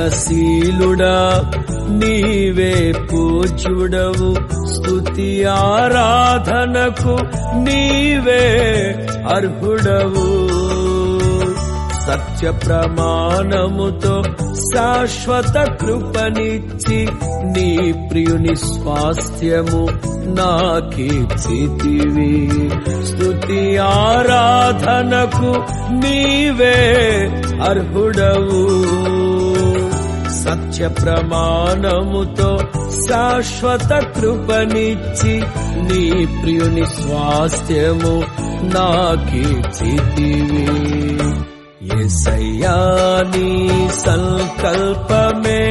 సహనశీలుడా నీవే పూజ్యుడవు, స్తుతి ఆరాధనకు నీవే అర్హుడవు. సత్య ప్రమాణముతో శాశ్వత కృపనిచ్చి నీ ప్రియుని స్వాస్థ్యము నాకిచ్చితివి. స్తుతి ఆరాధనకు నీవే అర్హుడవు. సత్య ప్రమాణముతో శాశ్వత కృపనిచ్చి నీ ప్రియుని స్వాస్థ్యము నాకిచ్చితివి. యేసయ్యా నీ సంకల్పమే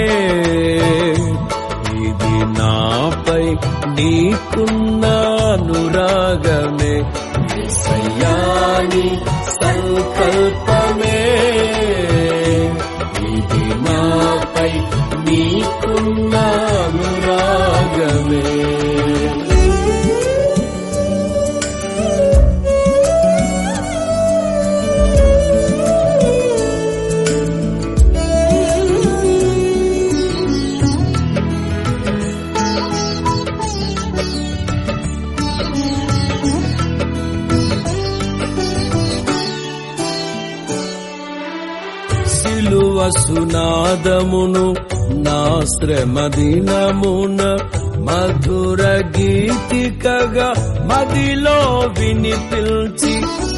ఇది, నాపై నీకున్న అనురాగమే. యేసయ్యా నీ సంకల్పమే ఇది, నాపై నీకున్న అనురాగమే. సునాదమును నా శ్రమ దినమున మధుర గీతికగా మదిలో వినిపిల్చి,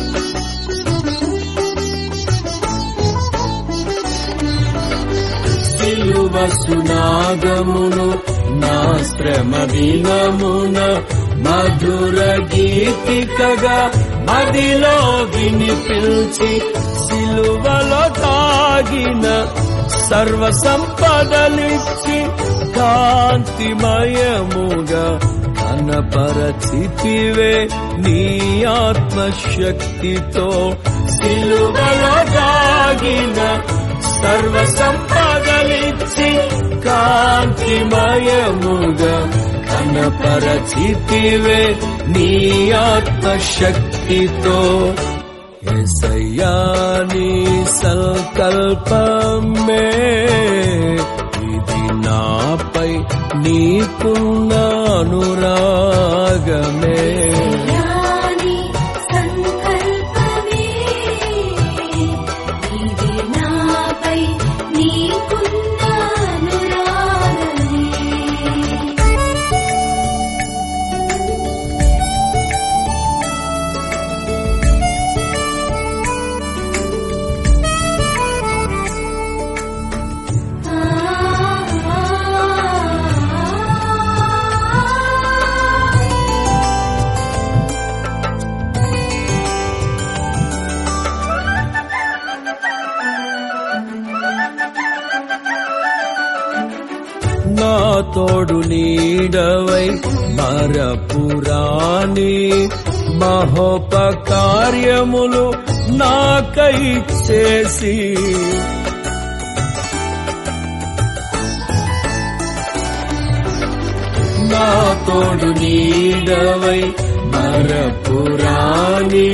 సిలువ సునాదమును నా శ్రమ దినమున మధుర గీతికగా మదిలో వినిపిల్చి, సిలువలో తాగిన సర్వ సంపదలిచ్చి కాంతిమయముగా కనపరచితివే నీ ఆత్మశక్తితో. సిలువలో తాగిన సర్వ సంపదలిచ్చి కాంతిమయముగా కనపరచితివే నీ ఆత్మశక్తితో. యేసయ్యా నీ సంకల్పమే ఇది, నాపై నీకున్న అనురాగమే. నా తోడు నీడవై మరపురాని మహోపకార్యములు నాకై చేసి, నా తోడు నీడవై మరపురాని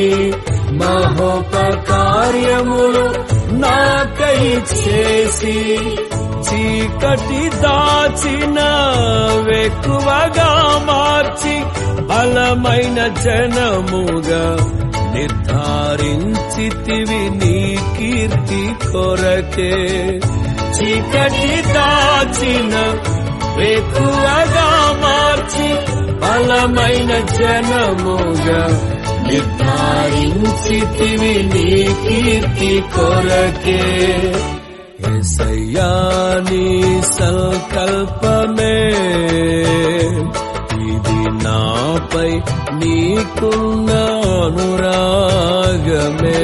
మహోపకార్యములు నాకై చేసి, చీకటి దాచిన వెక్కువగా మార్చి బలమైన జనముగా నిర్ధారించితివి నీ కీర్తి కొరకే. చీకటి దాచిన వెక్కువగా మార్చి బలమైన జనముగా నిర్ధారించితివి నీ కీర్తి కొరకే. యేసయ్యా నీ సంకల్పమే ఇది, నాపై నీకున్న అనురాగమే.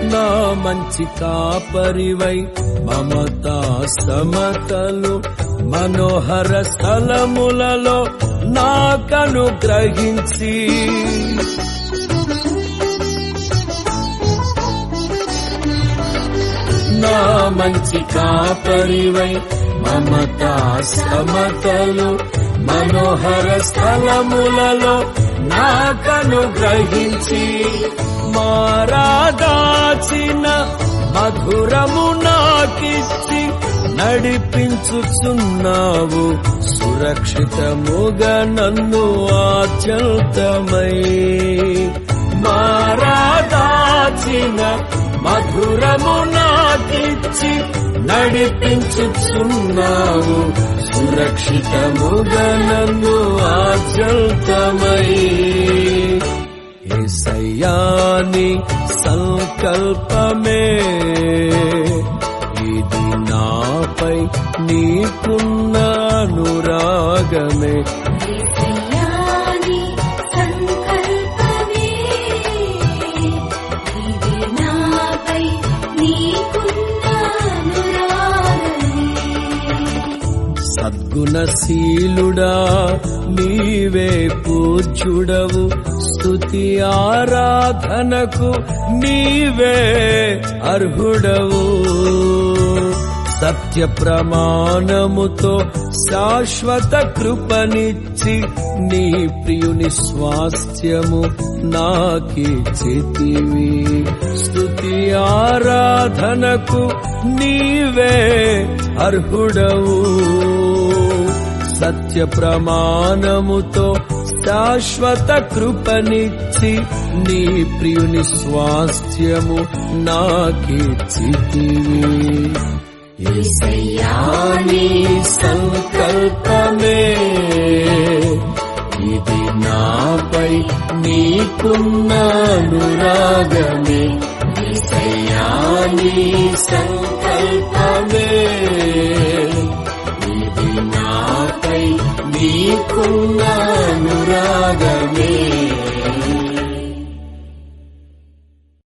నా మంచి కాపరివై మమతా సమతలు మనోహర స్థలములలో నాకనుగ్రహించి నా మంచి కాపరివై మమతా సమతలు మనోహర స్థలములలో నాకనుగ్రహించి మారాదాచిన మధురము నాకిచ్చి నడిపించుచున్నావు సురక్షితముగా నన్ను ఆచల్తమై మారాదాచిన మధురము నాకిచ్చి నడిపించుచున్నావు సురక్షితముగా నన్ను ఆచల్తమై యేసయ్యాని సంకల్పమే ఇది నాపై నీకున్న అనురాగమే సద్గుణశీలుడా నీవే పూజ్యుడవు స్తుతి ఆరాధనకు నీవే అర్హుడవు సత్య ప్రమాణముతో శాశ్వత కృపనిచ్చి నీ ప్రియుని స్వాస్థ్యము నాకిచ్చితివి స్తుతి ఆరాధనకు నీవే అర్హుడవు సత్య ప్రమాణముతో శాశ్వత కృపనిచ్చి నీ ప్రియుని స్వాస్థ్యము నాకిచ్చితివి యేసయ్యాని సంకల్పమే ఇది నాపై నీకున్న అనురాగమే యేసయ్యాని సంకల్పమే ఇది నాపై నీకున్న అనురాగమే